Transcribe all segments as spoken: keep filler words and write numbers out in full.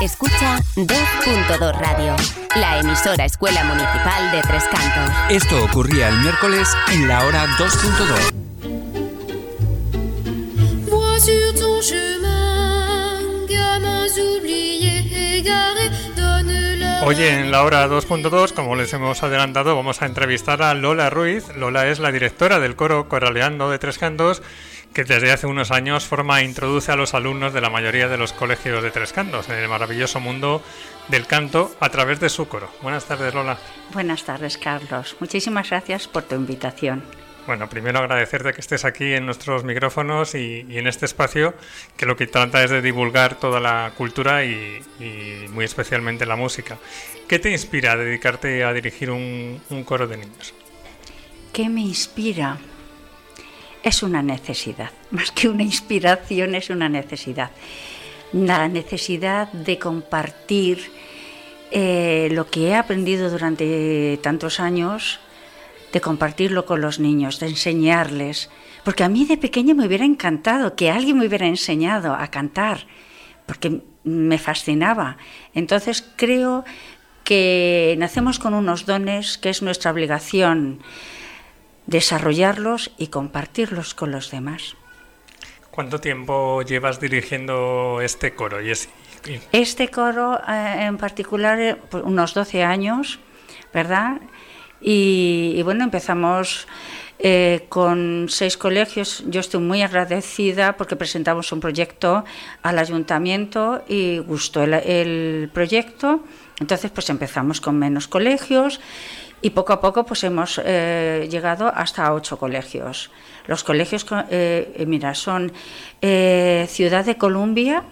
Escucha dos punto dos Radio, la emisora Escuela Municipal de Tres Cantos. Esto ocurría el miércoles en la hora dos punto dos. Hoy en la hora dos punto dos, como les hemos adelantado, vamos a entrevistar a Lola Ruiz. Lola es la directora del coro Coraleando de Tres Cantos, que desde hace unos años forma e introduce a los alumnos de la mayoría de los colegios de Tres Cantos en el maravilloso mundo del canto a través de su coro. Buenas tardes, Lola. Buenas tardes, Carlos. Muchísimas gracias por tu invitación. Bueno, primero agradecerte que estés aquí en nuestros micrófonos y, y en este espacio, que lo que trata es de divulgar toda la cultura y, y muy especialmente la música. ¿Qué te inspira a dedicarte a dirigir un, un coro de niños? ¿Qué me inspira? Es una necesidad, más que una inspiración, es una necesidad. La necesidad de compartir eh, lo que he aprendido durante tantos años, de compartirlo con los niños, de enseñarles. Porque a mí de pequeña me hubiera encantado que alguien me hubiera enseñado a cantar, porque me fascinaba. Entonces creo que nacemos con unos dones que es nuestra obligación desarrollarlos y compartirlos con los demás. ¿Cuánto tiempo llevas dirigiendo este coro? Y es... Este coro eh, en particular, eh, unos doce años, ¿verdad? Y, y bueno, empezamos eh, con seis colegios. Yo estoy muy agradecida porque presentamos un proyecto al ayuntamiento y gustó el, el proyecto. Entonces pues empezamos con menos colegios. Y poco a poco pues hemos eh, llegado hasta ocho colegios. Los colegios, eh, mira, son eh, Ciudad de Columbia,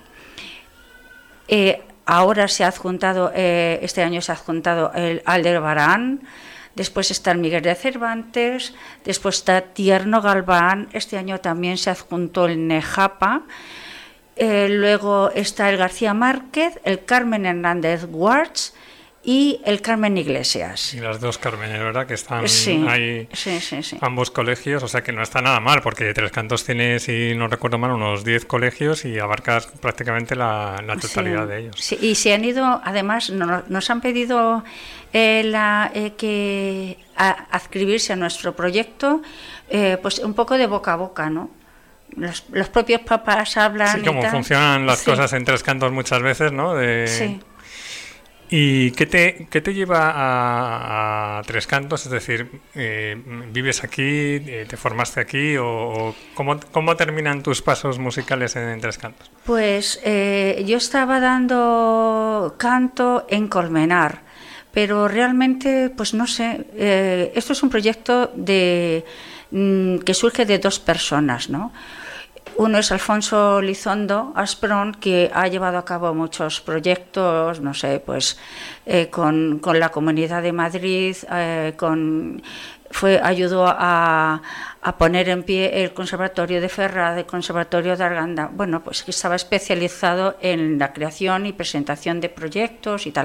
eh, ahora se ha adjuntado, eh, este año se ha adjuntado el Aldebarán, después está el Miguel de Cervantes, después está Tierno Galván, este año también se adjuntó el Nejapa, eh, luego está el García Márquez, el Carmen Hernández Guards, y el Carmen Iglesias. Y las dos Carmenes, ¿verdad? Que están sí, ahí, sí, sí, sí. ambos colegios, o sea que no está nada mal, porque Tres Cantos tiene, si no recuerdo mal, unos diez colegios y abarcas prácticamente la, la totalidad sí, de ellos. Sí, y se han ido, además, no, nos han pedido eh, la, eh, que a, adscribirse a nuestro proyecto, eh, pues un poco de boca a boca, ¿no? Los, los propios papás hablan. Sí, como funcionan las sí. cosas en Tres Cantos muchas veces, ¿no? De... Sí. ¿Y qué te, qué te lleva a, a Tres Cantos? Es decir, eh, ¿vives aquí, eh, te formaste aquí o, o cómo, cómo terminan tus pasos musicales en, en Tres Cantos? Pues eh, yo estaba dando canto en Colmenar, pero realmente, pues no sé, eh, esto es un proyecto de, mm, que surge de dos personas, ¿no? Uno es Alfonso Lizondo Asprón, que ha llevado a cabo muchos proyectos, no sé, pues eh, con, con la Comunidad de Madrid, eh, con, fue, ayudó a, a poner en pie el Conservatorio de Ferrad, el Conservatorio de Arganda. Bueno, pues que estaba especializado en la creación y presentación de proyectos y tal.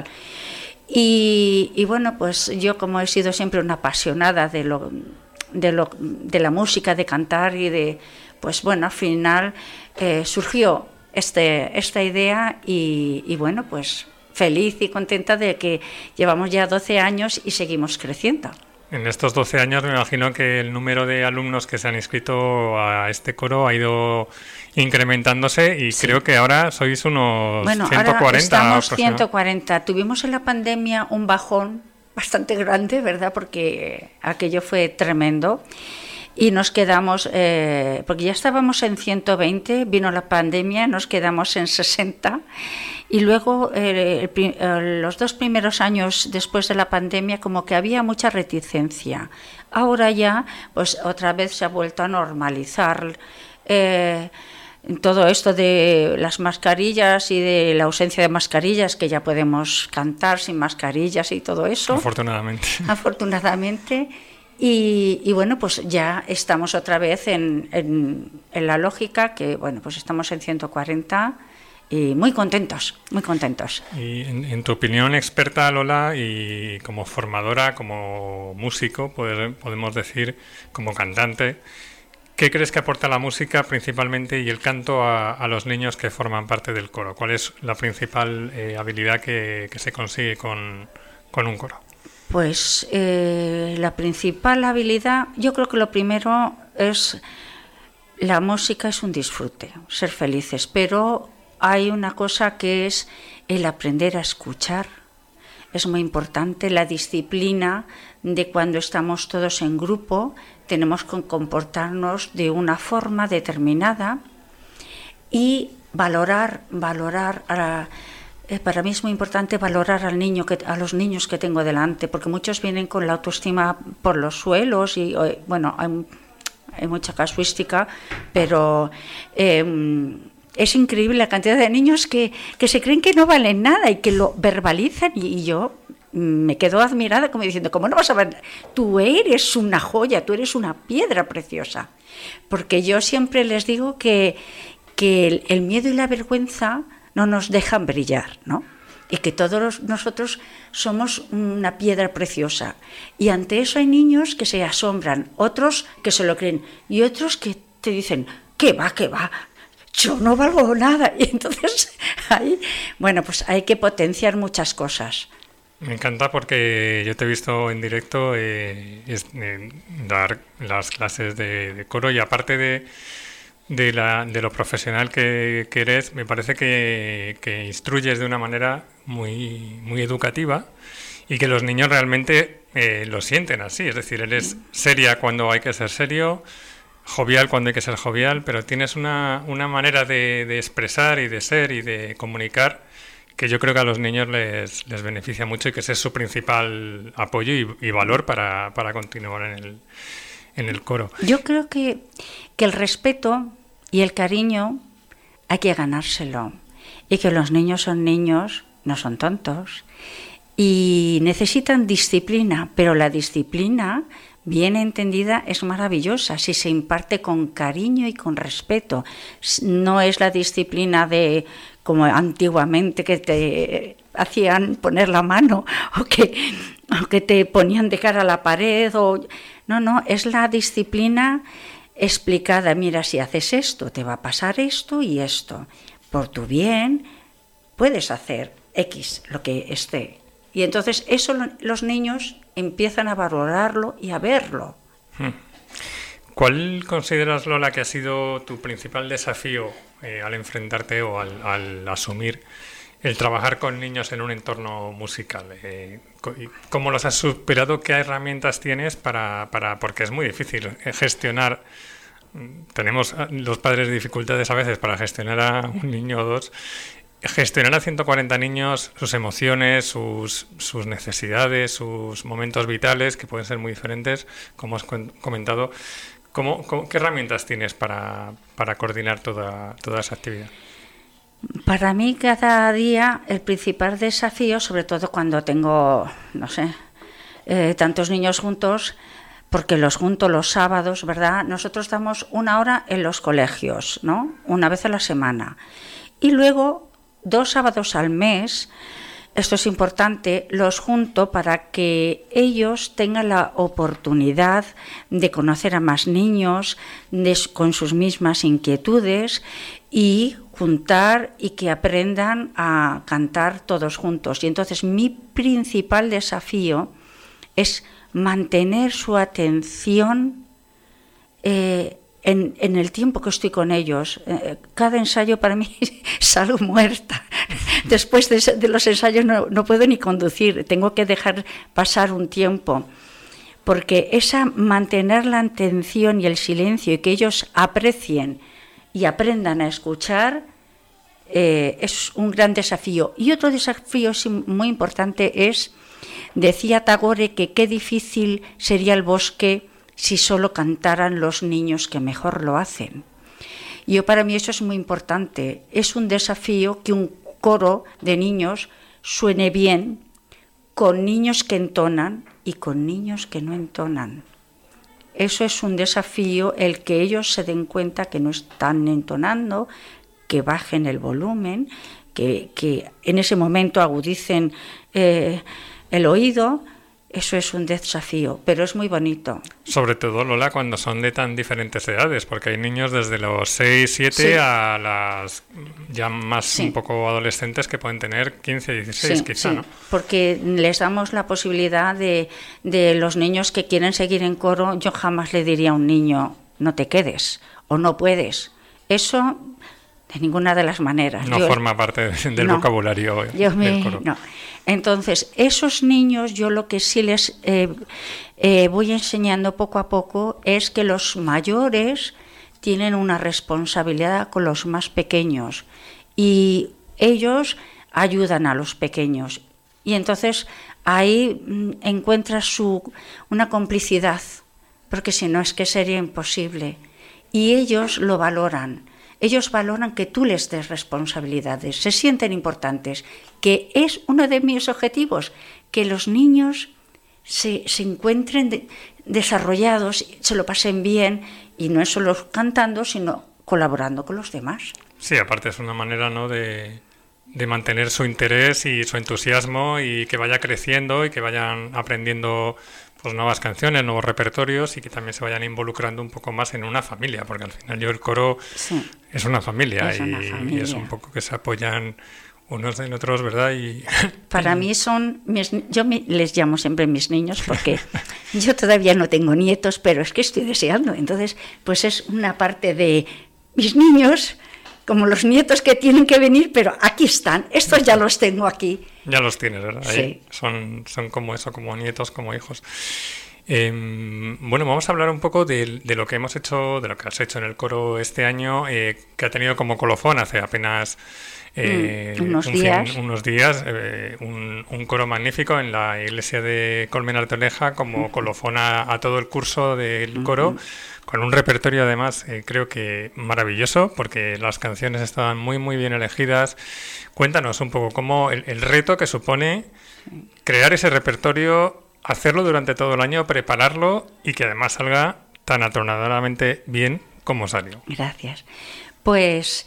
Y, y bueno, pues yo, como he sido siempre una apasionada de, lo, de, lo, de la música, de cantar y de... Pues bueno, al final eh, surgió este, esta idea y, y bueno, pues feliz y contenta de que llevamos ya doce años y seguimos creciendo. En estos doce años me imagino que el número de alumnos que se han inscrito a este coro ha ido incrementándose y sí. Creo que ahora sois unos bueno, ciento cuarenta. Ahora estamos ciento cuarenta. Tuvimos en la pandemia un bajón bastante grande, ¿verdad? Porque aquello fue tremendo. Y nos quedamos, eh, porque ya estábamos en ciento veinte, vino la pandemia, nos quedamos en sesenta. Y luego, eh, el, eh, los dos primeros años después de la pandemia, como que había mucha reticencia. Ahora ya, pues otra vez se ha vuelto a normalizar eh, todo esto de las mascarillas y de la ausencia de mascarillas, que ya podemos cantar sin mascarillas y todo eso. Afortunadamente. Afortunadamente. Y, y bueno, pues ya estamos otra vez en, en, en la lógica que, bueno, pues estamos en ciento cuarenta y muy contentos, muy contentos. Y en, en tu opinión experta, Lola, y como formadora, como músico, poder, podemos decir, como cantante, ¿qué crees que aporta la música principalmente y el canto a, a los niños que forman parte del coro? ¿Cuál es la principal eh, habilidad que, que se consigue con, con un coro? Pues eh, la principal habilidad, yo creo que lo primero es, la música es un disfrute, ser felices, pero hay una cosa que es el aprender a escuchar. Es muy importante la disciplina de cuando estamos todos en grupo, tenemos que comportarnos de una forma determinada y valorar, valorar a, eh, para mí es muy importante valorar al niño que, a los niños que tengo delante, porque muchos vienen con la autoestima por los suelos y bueno, hay, hay mucha casuística, pero eh, es increíble la cantidad de niños que, que se creen que no valen nada y que lo verbalizan y, y yo me quedo admirada como diciendo, ¿cómo no vas a ver? Tú eres una joya, tú eres una piedra preciosa. Porque yo siempre les digo que, que el, el miedo y la vergüenza no nos dejan brillar, ¿no? Y que todos nosotros somos una piedra preciosa. Y ante eso hay niños que se asombran, otros que se lo creen y otros que te dicen, ¿qué va, qué va? Yo no valgo nada. Y entonces, hay, bueno, pues hay que potenciar muchas cosas. Me encanta porque yo te he visto en directo eh, es, eh, dar las clases de, de coro y aparte de, de, la, de lo profesional que, que eres, me parece que, que instruyes de una manera muy, muy educativa y que los niños realmente eh, lo sienten así. Es decir, eres seria cuando hay que ser serio, jovial cuando hay que ser jovial, pero tienes una, una manera de, de expresar y de ser y de comunicar que yo creo que a los niños les, les beneficia mucho y que ese es su principal apoyo y, y valor para, para continuar en el, en el coro. Yo creo que, que el respeto y el cariño hay que ganárselo y que los niños son niños, no son tontos y necesitan disciplina, pero la disciplina bien entendida es maravillosa si se imparte con cariño y con respeto. No es la disciplina de como antiguamente que te hacían poner la mano o que, o que te ponían de cara a la pared. O, no, no, es la disciplina explicada. Mira, si haces esto, te va a pasar esto y esto. Por tu bien puedes hacer X, lo que esté. Y entonces eso los niños empiezan a valorarlo y a verlo. ¿Cuál consideras, Lola, que ha sido tu principal desafío eh, al enfrentarte o al, al asumir el trabajar con niños en un entorno musical? Eh, ¿Cómo los has superado? ¿Qué herramientas tienes para, para...? Porque es muy difícil gestionar. Tenemos los padres dificultades a veces para gestionar a un niño o dos. Gestionar a ciento cuarenta niños, sus emociones, sus, sus necesidades, sus momentos vitales, que pueden ser muy diferentes, como has comentado. ¿Cómo, cómo, ¿Qué herramientas tienes para, para coordinar toda, toda esa actividad? Para mí cada día el principal desafío, sobre todo cuando tengo, no sé, eh, tantos niños juntos, porque los junto los sábados, ¿verdad? Nosotros damos una hora en los colegios, ¿no? Una vez a la semana. Y luego, dos sábados al mes, esto es importante, los junto para que ellos tengan la oportunidad de conocer a más niños de, con sus mismas inquietudes y juntar y que aprendan a cantar todos juntos. Y entonces mi principal desafío es mantener su atención eh, en, en el tiempo que estoy con ellos. Eh, cada ensayo para mí salgo muerta. Después de, de los ensayos no, no puedo ni conducir, tengo que dejar pasar un tiempo, porque esa mantener la atención y el silencio y que ellos aprecien y aprendan a escuchar eh, es un gran desafío. Y otro desafío muy importante es, decía Tagore, que qué difícil sería el bosque si solo cantaran los niños que mejor lo hacen. Yo, para mí eso es muy importante, es un desafío que un coro de niños suene bien con niños que entonan y con niños que no entonan. Eso es un desafío, el que ellos se den cuenta que no están entonando, que bajen el volumen, que, que en ese momento agudicen eh, el oído. eso es un desafío, pero es muy bonito. Sobre todo, Lola, cuando son de tan diferentes edades, porque hay niños desde los seis, siete Sí. a las ya más Sí. un poco adolescentes que pueden tener quince, dieciséis, Sí, quizá, sí, ¿no? porque les damos la posibilidad de, de los niños que quieren seguir en coro. Yo jamás le diría a un niño, no te quedes o no puedes. Eso de ninguna de las maneras. No Yo- forma parte del no, vocabulario yo del me- coro. no. Entonces, esos niños, yo lo que sí les eh, eh, voy enseñando poco a poco es que los mayores tienen una responsabilidad con los más pequeños y ellos ayudan a los pequeños. Y entonces ahí mm, encuentras su, una complicidad, porque si no es que sería imposible. Y ellos lo valoran. Ellos valoran que tú les des responsabilidades, se sienten importantes, que es uno de mis objetivos, que los niños se, se encuentren de- desarrollados, se lo pasen bien, y no es solo cantando, sino colaborando con los demás. Sí, aparte es una manera, ¿no?, de, de mantener su interés y su entusiasmo y que vaya creciendo y que vayan aprendiendo pues nuevas canciones, nuevos repertorios y que también se vayan involucrando un poco más en una familia, porque al final yo el coro Sí. es una familia, Es y, una familia. y es un poco que se apoyan unos en otros, ¿verdad? Y Para mí son, mis, yo me- les llamo siempre mis niños porque yo todavía no tengo nietos, pero es que estoy deseando. Entonces, pues es una parte de mis niños, como los nietos que tienen que venir, pero aquí están, estos ya los tengo aquí. ya los tienes, ¿verdad? Ahí Sí. son, son como eso, como nietos, como hijos. Eh, bueno, vamos a hablar un poco de, de lo que hemos hecho, de lo que has hecho en el coro este año, eh, que ha tenido como colofón hace apenas eh, Mm, unos un fin- días. unos días eh, un, un coro magnífico en la iglesia de Colmenar Toleja como colofón a, a todo el curso del coro, con un repertorio además eh, creo que maravilloso, porque las canciones estaban muy muy bien elegidas. Cuéntanos un poco cómo el, el reto que supone crear ese repertorio, hacerlo durante todo el año, prepararlo y que además salga tan atronadoramente bien como salió. Gracias. Pues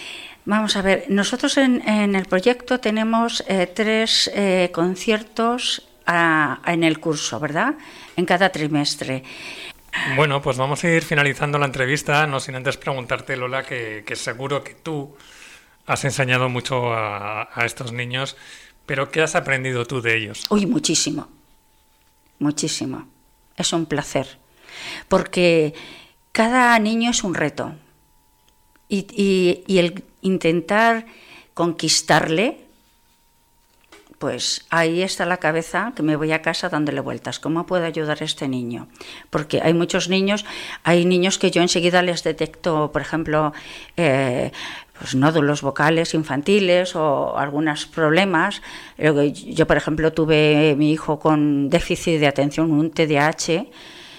vamos a ver, nosotros en, en el proyecto tenemos eh, tres eh, conciertos a- en el curso, ¿verdad? En cada trimestre. Bueno, pues vamos a ir finalizando la entrevista, no sin antes preguntarte, Lola, que, que seguro que tú has enseñado mucho a, a estos niños, pero ¿qué has aprendido tú de ellos? Uy, muchísimo, muchísimo. Es un placer, porque cada niño es un reto. Y, y- y el intentar conquistarle, pues ahí está la cabeza, que me voy a casa dándole vueltas. ¿Cómo puedo ayudar a este niño? Porque hay muchos niños, hay niños que yo enseguida les detecto, por ejemplo, eh, pues nódulos vocales infantiles o algunos problemas. Luego, yo, por ejemplo, tuve mi hijo con déficit de atención, un T D A H,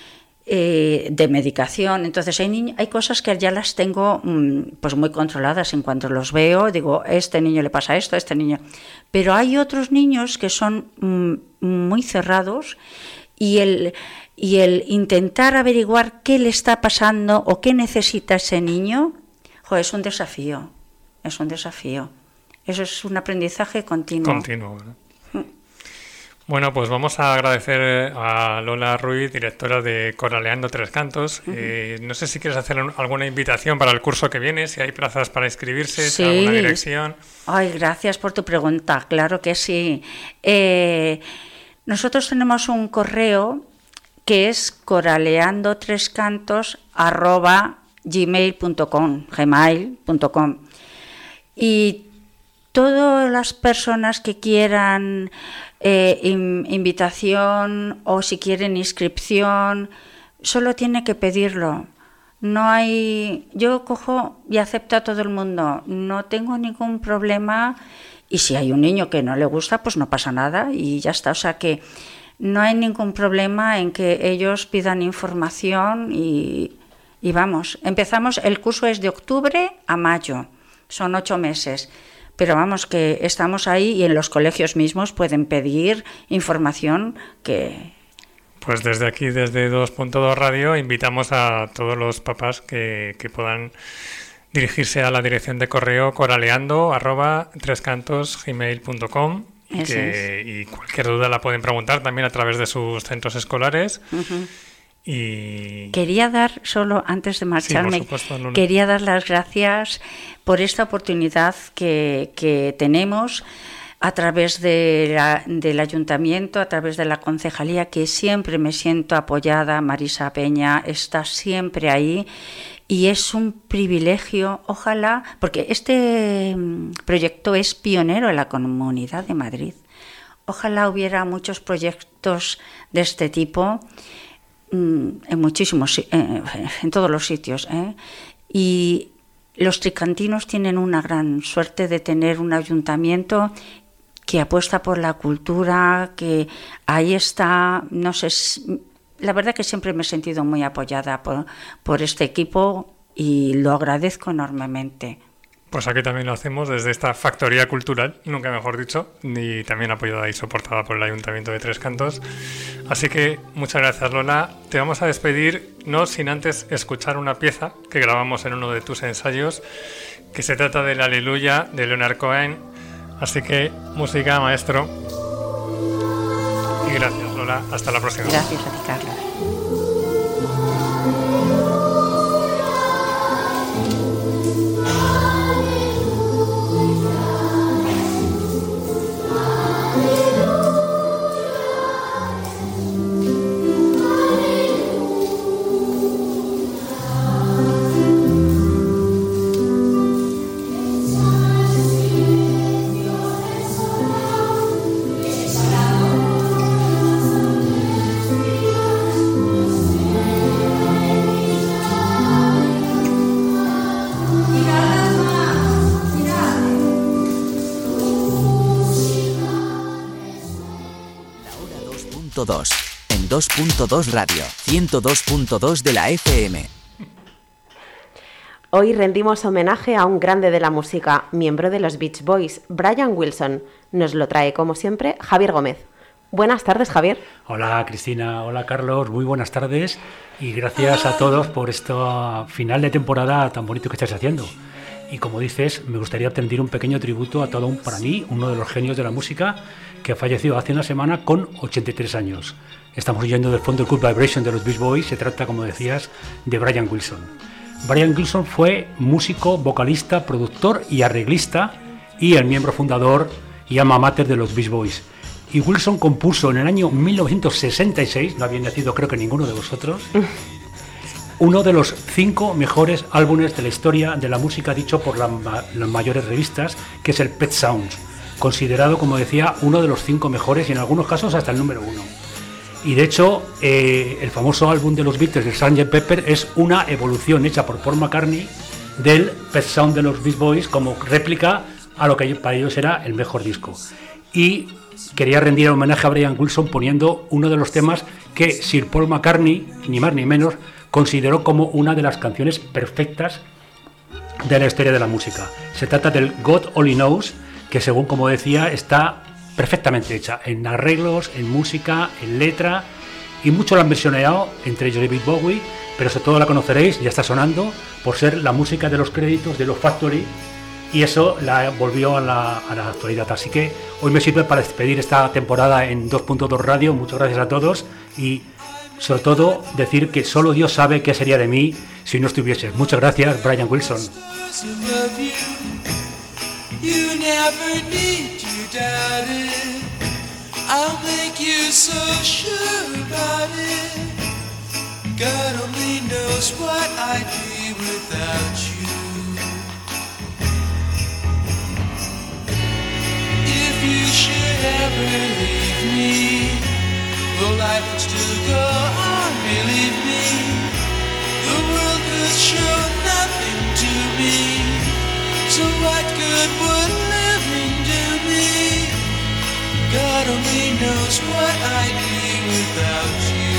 eh, de medicación. Entonces hay, niño, hay cosas que ya las tengo mm, pues muy controladas. En cuanto los veo, digo, a este niño le pasa esto, a este niño. Pero hay otros niños que son mm, muy cerrados y el, y el intentar averiguar qué le está pasando o qué necesita ese niño, jo, es un desafío, es un desafío. Eso es un aprendizaje continuo. Continuo, ¿verdad? Bueno, pues vamos a agradecer a Lola Ruiz, directora de Coraleando Tres Cantos. Uh-huh. Eh, no sé si quieres hacer alguna invitación para el curso que viene, si hay plazas para inscribirse, sí. si hay alguna dirección. Ay, gracias por tu pregunta, claro que sí. Eh, nosotros tenemos un correo que es coraleandotrescantos arroba gmail punto com, gmail punto com. Y todas las personas que quieran eh, in, invitación o si quieren inscripción, solo tiene que pedirlo. No hay, yo cojo y acepto a todo el mundo, no tengo ningún problema, y si hay un niño que no le gusta, pues no pasa nada y ya está. O sea que no hay ningún problema en que ellos pidan información y, y vamos, empezamos, el curso es de octubre a mayo, son ocho meses. Pero vamos, que estamos ahí y en los colegios mismos pueden pedir información que... Pues desde aquí, desde dos punto dos Radio, invitamos a todos los papás que, que puedan dirigirse a la dirección de correo coraleando arroba trescantos gmail punto com que, y cualquier duda la pueden preguntar también a través de sus centros escolares. Uh-huh. Y... Quería dar, solo antes de marcharme, sí, supuesto, no... quería dar las gracias por esta oportunidad que, que tenemos a través de la, del ayuntamiento, a través de la concejalía, que siempre me siento apoyada. Marisa Peña está siempre ahí y es un privilegio, ojalá, porque este proyecto es pionero en la Comunidad de Madrid. Ojalá hubiera muchos proyectos de este tipo en muchísimos, en, en todos los sitios, ¿eh? Y los tricantinos tienen una gran suerte de tener un ayuntamiento que apuesta por la cultura, que ahí está, no sé, la verdad que siempre me he sentido muy apoyada por, por este equipo y lo agradezco enormemente. Pues aquí también lo hacemos desde esta factoría cultural, nunca mejor dicho, y también apoyada y soportada por el Ayuntamiento de Tres Cantos. Así que muchas gracias, Lola. Te vamos a despedir, no sin antes escuchar una pieza que grabamos en uno de tus ensayos, que se trata del Aleluya de Leonard Cohen. Así que música, maestro. Y gracias, Lola. Hasta la próxima. Gracias a ti, Carlos. dos en dos punto dos Radio, ciento dos punto dos de la F M. Hoy rendimos homenaje a un grande de la música, miembro de los Beach Boys, Brian Wilson. Nos lo trae, como siempre, Javier Gómez. Buenas tardes, Javier. Hola, Cristina. Hola, Carlos. Muy buenas tardes y gracias a todos por este final de temporada tan bonito que estáis haciendo. Y como dices, me gustaría rendir un pequeño tributo a todo un, para mí, uno de los genios de la música que falleció hace una semana con ochenta y tres años. Estamos oyendo del fondo Good Vibration de los Beach Boys. Se trata, como decías, de Brian Wilson. Brian Wilson fue músico, vocalista, productor y arreglista y el miembro fundador y alma mater de los Beach Boys. Y Wilson compuso en el año mil novecientos sesenta y seis, no había nacido creo que ninguno de vosotros, uno de los cinco mejores álbumes de la historia de la música, dicho por la, las mayores revistas, que es el Pet Sounds, considerado, como decía, uno de los cinco mejores y en algunos casos hasta el número uno. Y de hecho, eh, el famoso álbum de los Beatles, el sergeant Pepper, es una evolución hecha por Paul McCartney del Pet Sound de los Beach Boys como réplica a lo que para ellos era el mejor disco. Y quería rendir homenaje a Brian Wilson poniendo uno de los temas que Sir Paul McCartney, ni más ni menos, consideró como una de las canciones perfectas de la historia de la música. Se trata del God Only Knows, que según como decía está perfectamente hecha en arreglos, en música, en letra, y muchos la han versioneado, entre ellos David Bowie, pero sobre todo la conoceréis, ya está sonando, por ser la música de los créditos de los Factory, y eso la volvió a la, a la actualidad. Así que hoy me sirve para despedir esta temporada en dos punto dos Radio. Muchas gracias a todos y sobre todo decir que solo Dios sabe qué sería de mí si no estuviese. Muchas gracias, Brian Wilson. If you should ever leave me, the life would still go on, believe me. The world could show nothing to me, so what good would living do me? God only knows what I'd be without you.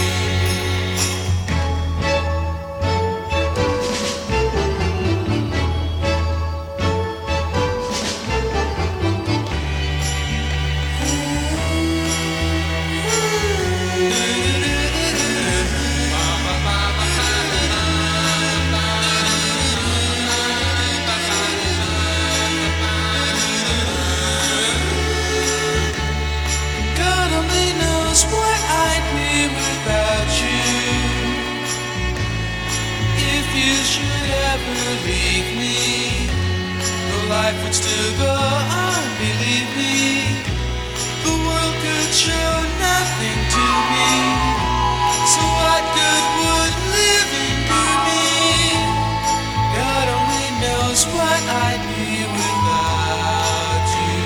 life would still go on, believe me. The world could show nothing to me. So what good would living do me? God only knows what I'd be without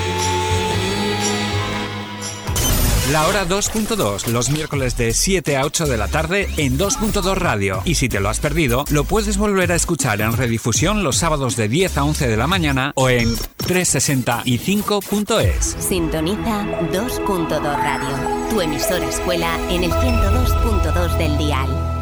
you. La hora dos punto dos, los miércoles de siete a ocho de la tarde en dos punto dos Radio. Y si te lo has perdido, lo puedes volver a escuchar en redifusión los sábados de diez a once de la mañana o en trescientos sesenta y cinco punto es. Sintoniza dos punto dos Radio, tu emisora escuela en el ciento dos punto dos del dial.